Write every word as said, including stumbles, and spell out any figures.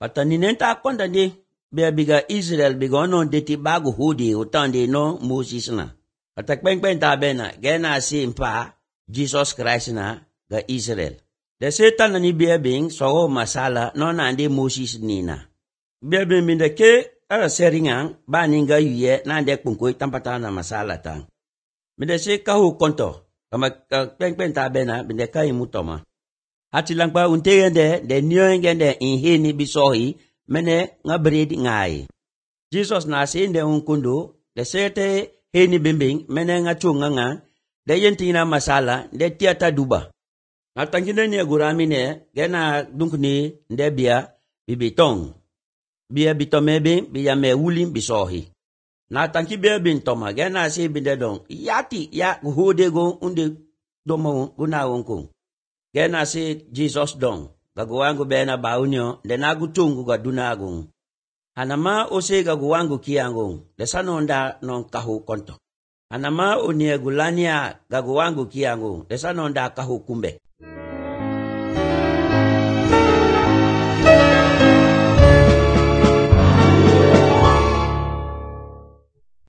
Pata ninenta konda di be biga Israel biga ono deti bagu hudi utande no Moses na. Pata kwen kwen ta bena gena si mpa Jesus Christ na ga Israel. De setan ni be bing so masala no na ande Moses nina. Be be minde ke ara seringang ba ninga yuye na ande kunkoi tampata na masala tang. Minde se kahu konto kama kwen kwen ta bena minde kai mutoma. Hati langpa untegende de nyoengende inhe ni bisohi mene ngabred ngai. Jesus na sinde unkundu de sete heni bimbing mene ngachunga nga de yentina masala de tiata duba. Na tangine ni guramine gena dunkni nde bia bibitong. Bia bitomebe bia me wulim bisohi. Na tanki bia bintoma gena si bindedong yati ya guhode go unde domo guna wonkung. Gena si Jesus dong, gaguwangu bena baunyo, de nagutungu gadunagung. Hanama ose gaguwangu kiangung, de sanonda non kahu konto. Hanama unie gulania gaguwangu kiangung, de sanonda kahu kumbe.